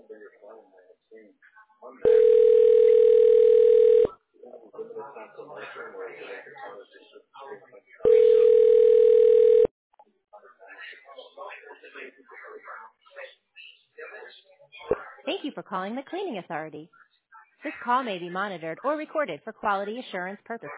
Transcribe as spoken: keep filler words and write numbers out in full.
Thank you for calling the Cleaning Authority. This call may be monitored or recorded for quality assurance purposes.